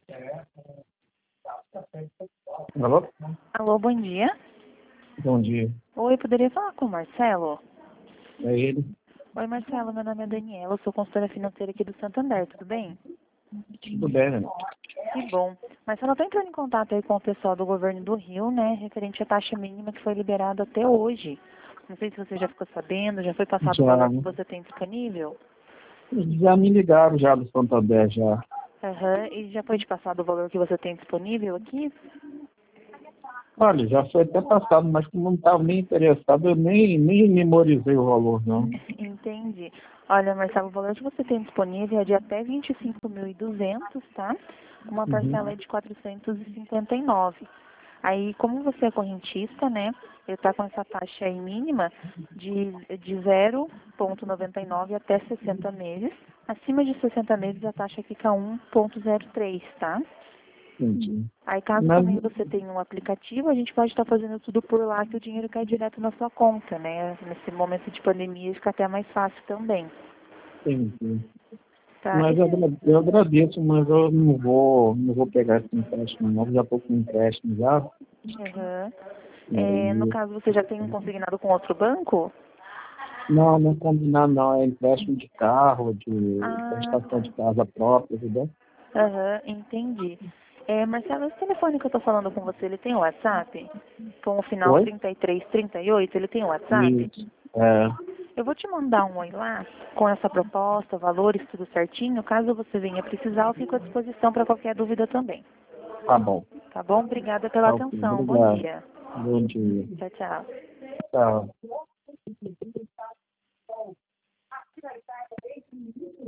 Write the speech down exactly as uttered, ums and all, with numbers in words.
Alô? Alô, bom dia. Bom dia. Oi, poderia falar com o Marcelo? É ele? Oi, Marcelo, meu nome é Daniela, eu sou consultora financeira aqui do Santander, tudo bem? Tudo bem, né? Que bom. Marcelo, eu tô entrando em contato aí com o pessoal do governo do Rio, né, referente à taxa mínima que foi liberada até hoje. Não sei se você já ficou sabendo, já foi passado o Já, valor que você tem disponível? já me ligaram já do Santander, já. Aham, e já foi te passado o valor que você tem disponível aqui? Olha, já foi até passado, mas como não estava nem interessado, eu nem, nem memorizei o valor, não. Entendi. Olha, Marcelo, o valor que você tem disponível é de até vinte e cinco mil e duzentos, tá? Uma parcela Uhum. é de quatrocentos e cinquenta e nove. Aí, como você é correntista, né? Ele está com essa taxa aí mínima de, de zero vírgula noventa e nove até sessenta meses. Acima de sessenta meses, a taxa fica um vírgula zero três, tá? Entendi. Aí, caso Mas, também você tenha um aplicativo, a gente pode estar fazendo tudo por lá, que o dinheiro cai direto na sua conta, né? Nesse momento de pandemia, fica até mais fácil também, entendi. tá? Mas eu, Esse... agra- eu agradeço, mas eu não vou, não vou pegar esse empréstimo, não. Já estou com empréstimo já. Uhum. É, no Aí, caso, você já tem um consignado com outro banco? não, não combinar não. É empréstimo de carro, de Ah, prestação tá. de casa própria, entendeu? Aham, entendi. É, Marcelo, esse telefone que eu tô falando com você, ele tem WhatsApp? Com o final Oi? trinta e três, trinta e oito, ele tem WhatsApp? Isso. É, Eu vou te mandar um oi lá com essa proposta, valores, tudo certinho. Caso você venha precisar, eu fico à disposição para qualquer dúvida também. tá bom. Tá bom? Obrigada pela Tá ok. atenção. Bom Obrigado. dia. Bom dia. Tchau, tchau. Tchau.